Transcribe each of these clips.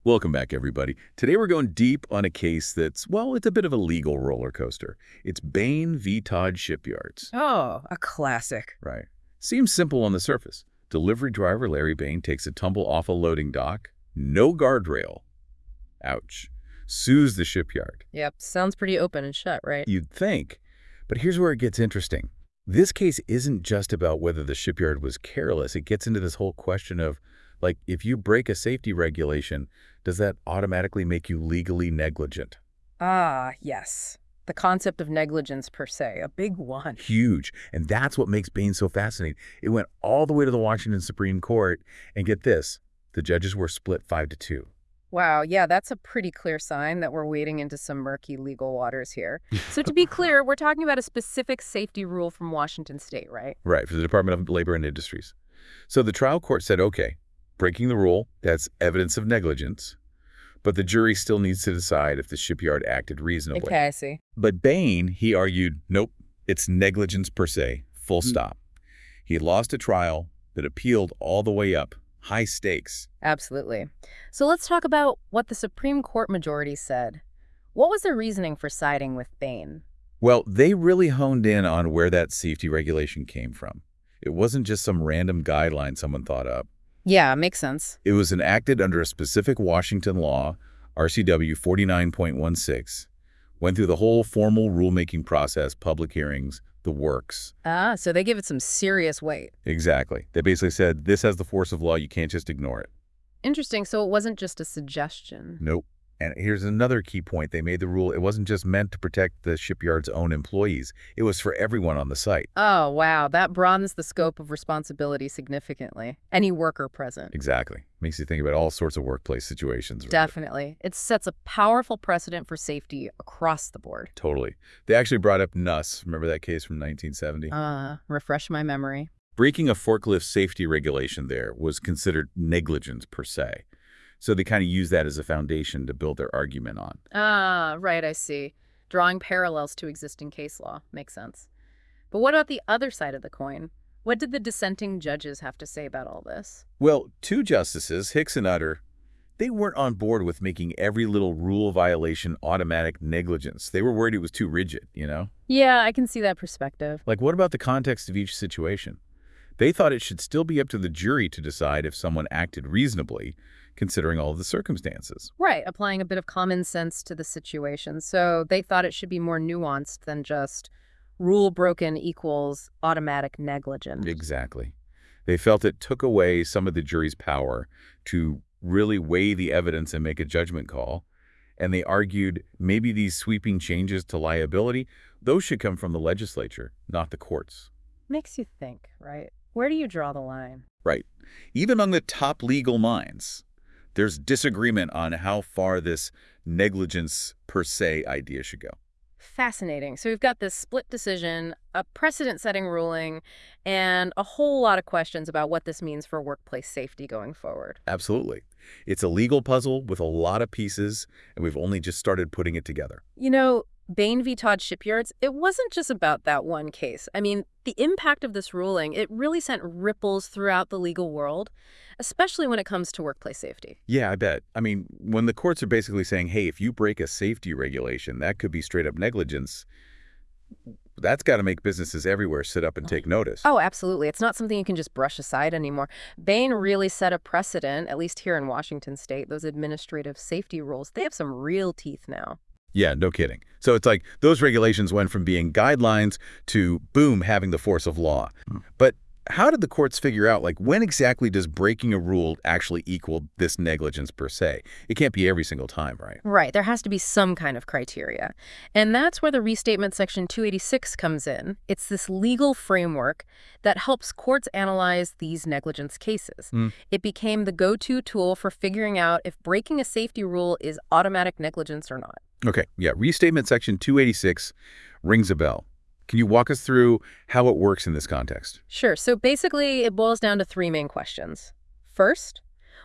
Welcome back, everybody. Today we're going deep on a case that's, well, it's a bit of a legal roller coaster. It's Bain v. Todd Shipyards. Oh, a classic. Right. Seems simple on the surface. Delivery driver Larry Bain takes a tumble off a loading dock. No guardrail. Ouch. Sues the shipyard. Yep, sounds pretty open and shut, right? You'd think. But here's where it gets interesting. This case isn't just about whether the shipyard was careless. It gets into this whole question of, like, if you break a safety regulation, does that automatically make you legally negligent? Ah, yes. The concept of negligence per se, a big one. Huge. And that's what makes Bain so fascinating. It went all the way to the Washington Supreme Court. And get this, the judges were split 5-2. Wow, yeah, that's a pretty clear sign that we're wading into some murky legal waters here. So to be clear, we're talking about a specific safety rule from Washington State, right? Right, for the Department of Labor and Industries. So the trial court said, okay, breaking the rule, that's evidence of negligence. But the jury still needs to decide if the shipyard acted reasonably. Okay, I see. But Bain, he argued, nope, it's negligence per se, full stop. He lost a trial that appealed all the way up. High stakes. Absolutely. So let's talk about what the Supreme Court majority said. What was their reasoning for siding with Bain? Well, they really honed in on where that safety regulation came from. It wasn't just some random guideline someone thought up. Yeah, makes sense. It was enacted under a specific Washington law, RCW 49.16, went through the whole formal rulemaking process, public hearings, the works. Ah, so they give it some serious weight. Exactly. They basically said, this has the force of law, you can't just ignore it. Interesting. So it wasn't just a suggestion. Nope. And here's another key point. They made the rule, it wasn't just meant to protect the shipyard's own employees. It was for everyone on the site. Oh, wow. That broadens the scope of responsibility significantly. Any worker present. Exactly. Makes you think about all sorts of workplace situations. Right? Definitely. It sets a powerful precedent for safety across the board. Totally. They actually brought up Nuss. Remember that case from 1970? Refresh my memory. Breaking a forklift safety regulation there was considered negligence per se. So they kind of use that as a foundation to build their argument on. Ah, right, I see. Drawing parallels to existing case law. Makes sense. But what about the other side of the coin? What did the dissenting judges have to say about all this? Well, two justices, Hicks and Utter, they weren't on board with making every little rule violation automatic negligence. They were worried it was too rigid, you know? Yeah, I can see that perspective. Like, what about the context of each situation? They thought it should still be up to the jury to decide if someone acted reasonably, considering all of the circumstances. Right, applying a bit of common sense to the situation. So they thought it should be more nuanced than just rule broken equals automatic negligence. Exactly. They felt it took away some of the jury's power to really weigh the evidence and make a judgment call. And they argued maybe these sweeping changes to liability, those should come from the legislature, not the courts. Makes you think, right? Where do you draw the line? Right. Even among the top legal minds, there's disagreement on how far this negligence per se idea should go. Fascinating. So we've got this split decision, a precedent-setting ruling, and a whole lot of questions about what this means for workplace safety going forward. Absolutely. It's a legal puzzle with a lot of pieces, and we've only just started putting it together. You know, Bain v. Todd Shipyards, it wasn't just about that one case. I mean, the impact of this ruling, it really sent ripples throughout the legal world, especially when it comes to workplace safety. Yeah, I bet. I mean, when the courts are basically saying, hey, if you break a safety regulation, that could be straight up negligence, that's got to make businesses everywhere sit up and take notice. Oh, absolutely. It's not something you can just brush aside anymore. Bain really set a precedent, at least here in Washington State. Those administrative safety rules, they have some real teeth now. Yeah, no kidding. So it's like those regulations went from being guidelines to, boom, having the force of law. But how did the courts figure out, like, when exactly does breaking a rule actually equal this negligence per se? It can't be every single time, right? Right. There has to be some kind of criteria. And that's where the Restatement Section 286 comes in. It's this legal framework that helps courts analyze these negligence cases. It became the go-to tool for figuring out if breaking a safety rule is automatic negligence or not. Okay, yeah, Restatement Section 286 rings a bell. Can you walk us through how it works in this context? Sure. So basically, it boils down to three main questions. First,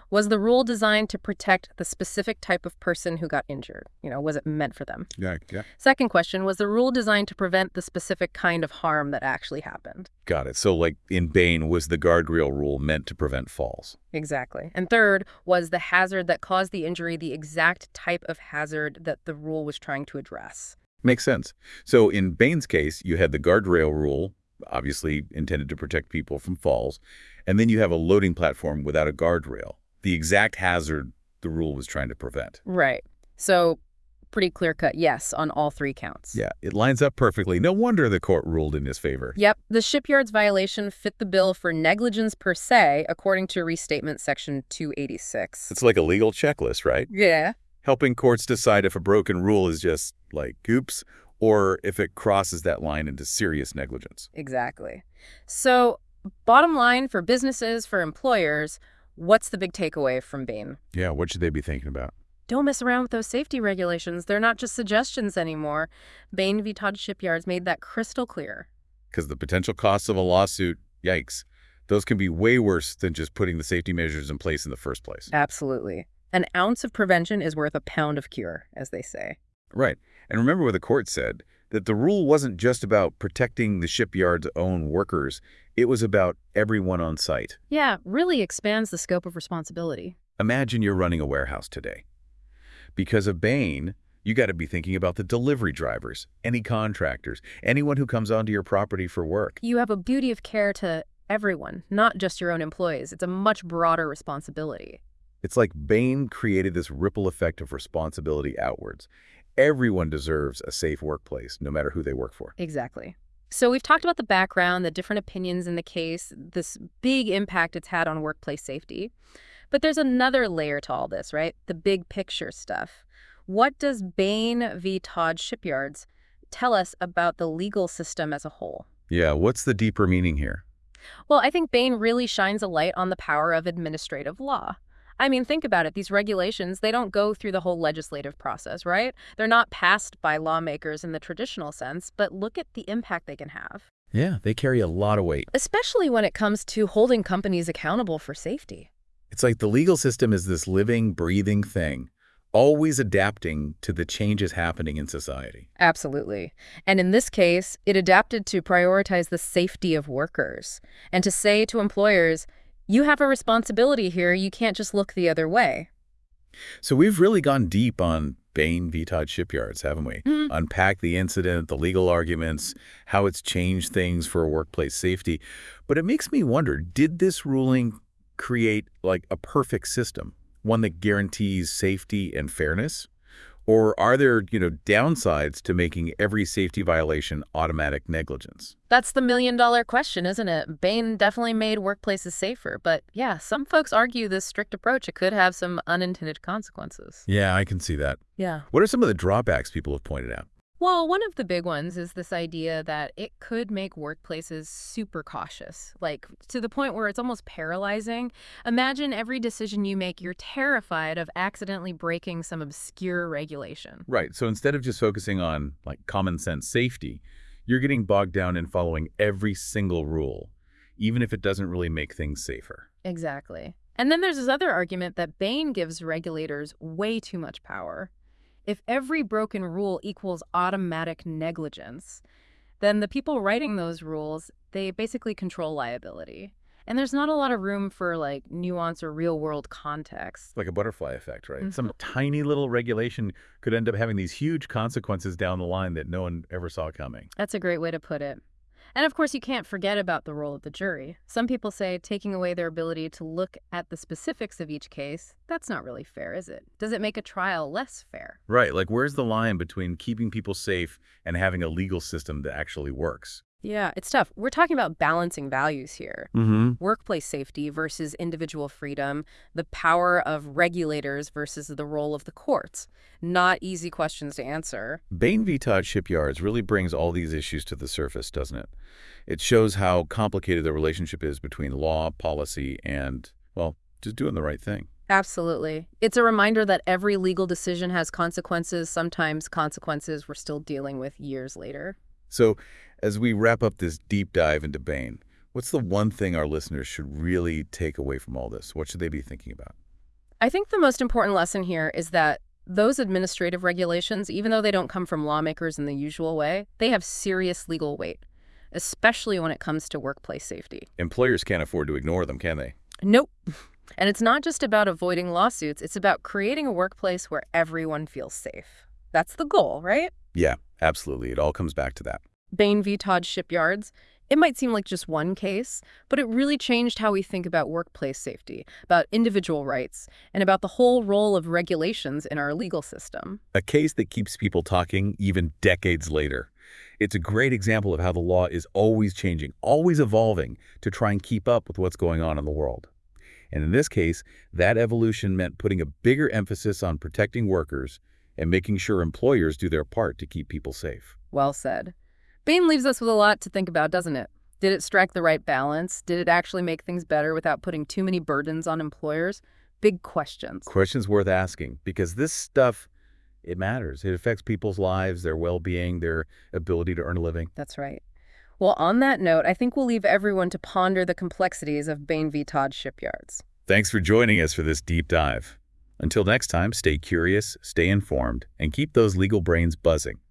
Was the rule designed to protect the specific type of person who got injured? Was it meant for them? Yeah, yeah. Second question, was the rule designed to prevent the specific kind of harm that actually happened? Got it. So like in Bain, was the guardrail rule meant to prevent falls? Exactly. And third, was the hazard that caused the injury the exact type of hazard that the rule was trying to address? Makes sense. So in Bain's case, you had the guardrail rule, obviously intended to protect people from falls, and then you have a loading platform without a guardrail, the exact hazard the rule was trying to prevent. Right. So pretty clear-cut yes on all three counts. Yeah, it lines up perfectly. No wonder the court ruled in his favor. Yep, the shipyard's violation fit the bill for negligence per se, according to Restatement Section 286. It's like a legal checklist, right? Yeah. Helping courts decide if a broken rule is just like, oops, or if it crosses that line into serious negligence. Exactly. So, bottom line for businesses, for employers, what's the big takeaway from Bain? Yeah, what should they be thinking about? Don't mess around with those safety regulations. They're not just suggestions anymore. Bain v. Todd Shipyards made that crystal clear. Because the potential costs of a lawsuit, yikes, those can be way worse than just putting the safety measures in place in the first place. Absolutely. An ounce of prevention is worth a pound of cure, as they say. Right. And remember what the court said, that the rule wasn't just about protecting the shipyard's own workers. It was about everyone on site. Yeah, really expands the scope of responsibility. Imagine you're running a warehouse today. Because of Bain, you got to be thinking about the delivery drivers, any contractors, anyone who comes onto your property for work. You have a duty of care to everyone, not just your own employees. It's a much broader responsibility. It's like Bain created this ripple effect of responsibility outwards. Everyone deserves a safe workplace, no matter who they work for. Exactly. So we've talked about the background, the different opinions in the case, this big impact it's had on workplace safety. But there's another layer to all this, right? The big picture stuff. What does Bain v. Todd Shipyards tell us about the legal system as a whole? Yeah, what's the deeper meaning here? Well, I think Bain really shines a light on the power of administrative law. I mean, think about it. These regulations, they don't go through the whole legislative process, right? They're not passed by lawmakers in the traditional sense, but look at the impact they can have. Yeah, they carry a lot of weight. Especially when it comes to holding companies accountable for safety. It's like the legal system is this living, breathing thing, always adapting to the changes happening in society. Absolutely. And in this case, it adapted to prioritize the safety of workers and to say to employers, you have a responsibility here. You can't just look the other way. So we've really gone deep on Bain v. Todd Shipyards, haven't we? Unpacked the incident, the legal arguments, how it's changed things for workplace safety. But it makes me wonder, did this ruling create like a perfect system, one that guarantees safety and fairness? Or are there, downsides to making every safety violation automatic negligence? That's the million-dollar question, isn't it? Bain definitely made workplaces safer, but yeah, some folks argue this strict approach, it could have some unintended consequences. Yeah, I can see that. Yeah. What are some of the drawbacks people have pointed out? Well, one of the big ones is this idea that it could make workplaces super cautious, like to the point where it's almost paralyzing. Imagine every decision you make, you're terrified of accidentally breaking some obscure regulation. Right. So instead of just focusing on like common sense safety, you're getting bogged down in following every single rule, even if it doesn't really make things safer. Exactly. And then there's this other argument that Bain gives regulators way too much power. If every broken rule equals automatic negligence, then the people writing those rules, they basically control liability. And there's not a lot of room for like nuance or real-world context. Like a butterfly effect, right? Some tiny little regulation could end up having these huge consequences down the line that no one ever saw coming. That's a great way to put it. And of course, you can't forget about the role of the jury. Some people say taking away their ability to look at the specifics of each case, that's not really fair, is it? Does it make a trial less fair? Right. Like, where's the line between keeping people safe and having a legal system that actually works? Yeah, it's tough. We're talking about balancing values here. Workplace safety versus individual freedom, the power of regulators versus the role of the courts. Not easy questions to answer. Bain v. Todd Shipyards really brings all these issues to the surface, doesn't it? It shows how complicated the relationship is between law, policy, and, well, just doing the right thing. Absolutely. It's a reminder that every legal decision has consequences, sometimes consequences we're still dealing with years later. So, as we wrap up this deep dive into Bain, what's the one thing our listeners should really take away from all this? What should they be thinking about? I think the most important lesson here is that those administrative regulations, even though they don't come from lawmakers in the usual way, they have serious legal weight, especially when it comes to workplace safety. Employers can't afford to ignore them, can they? Nope. And it's not just about avoiding lawsuits, it's about creating a workplace where everyone feels safe. That's the goal, right? Yeah, absolutely. It all comes back to that. Bain v. Todd Shipyards. It might seem like just one case, but it really changed how we think about workplace safety, about individual rights, and about the whole role of regulations in our legal system. A case that keeps people talking even decades later. It's a great example of how the law is always changing, always evolving to try and keep up with what's going on in the world. And in this case, that evolution meant putting a bigger emphasis on protecting workers and making sure employers do their part to keep people safe. Well said. Bain leaves us with a lot to think about, doesn't it? Did it strike the right balance? Did it actually make things better without putting too many burdens on employers? Big questions. Questions worth asking, because this stuff, it matters. It affects people's lives, their well-being, their ability to earn a living. That's right. Well, on that note, I think we'll leave everyone to ponder the complexities of Bain v. Todd Shipyards. Thanks for joining us for this deep dive. Until next time, stay curious, stay informed, and keep those legal brains buzzing.